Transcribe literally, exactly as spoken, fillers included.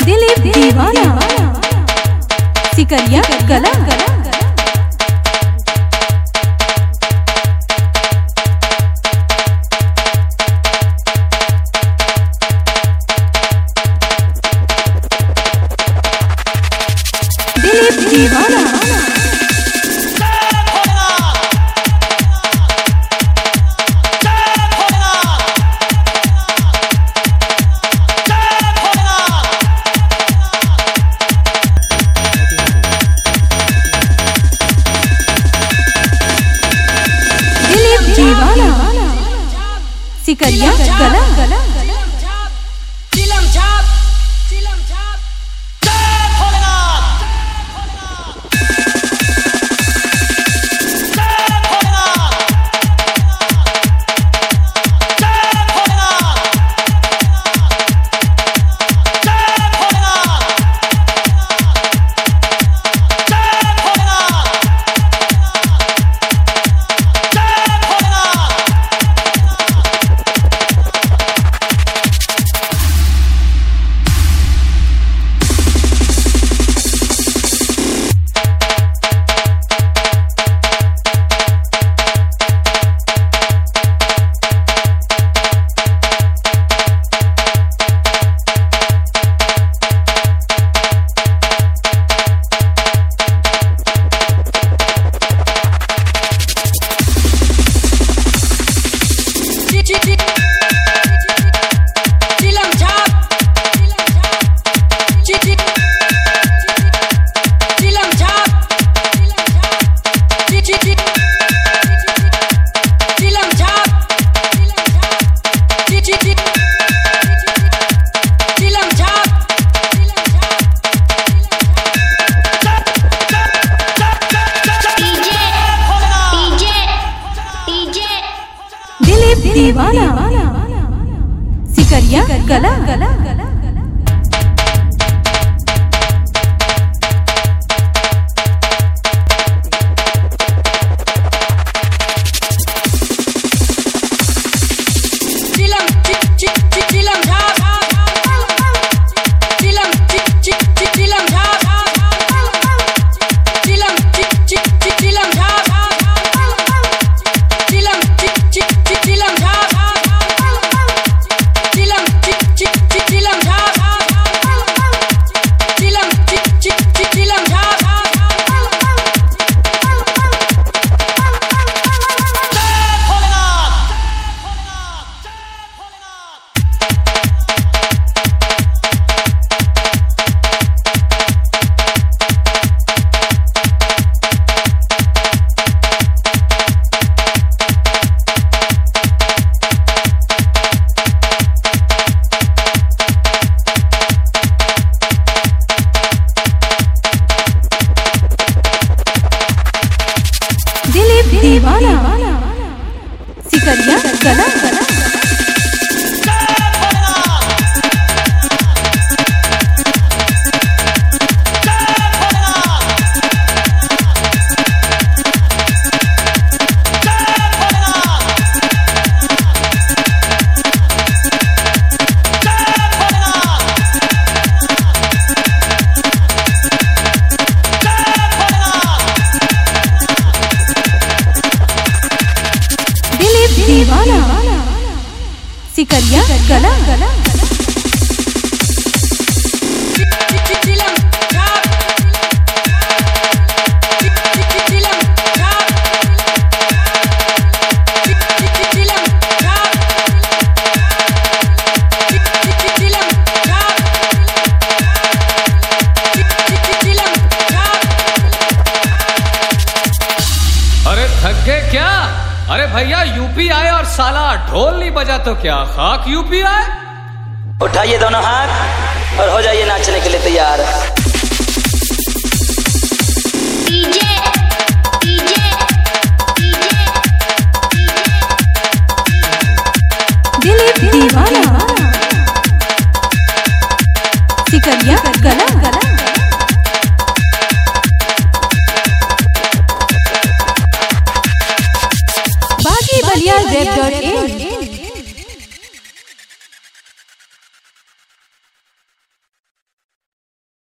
दिलीप दीवाना सिकरिया गला दिलीप दीवाना दीवाना सिकरिया गला गला चिलम छाप चिलम छाप जय भोलेनाथ जय भोलेनाथ जय भोलेनाथ जय भोलेनाथ जय भोलेनाथ चिलम छाप चिलम छाप चिलम छाप चिलम छाप दिलीप दीवाना सिकरिया गला गला चिलम चिलम छाप चिलम चिलम छाप चिलम चिलम छाप चिलम चिलम छाप चिलम चिलम छाप चिलम चिलम छाप दिलीप दीवाना सिकरिया गला गला दीवाना सिकरिया गला गला चिलम छाप चिलम छाप चिलम छाप चिलम छाप चिलम छाप। अरे थक गए क्या? अरे भैया यूपी आए और साला ढोल नहीं बजा तो क्या खाक यूपी आए? उठाइए दोनों हाथ और हो जाइए नाचने के लिए तैयार। डीजे डीजे डीजे दिलीप दीवाना सिकरिया गला गला बागी बलिया वेब डॉट इन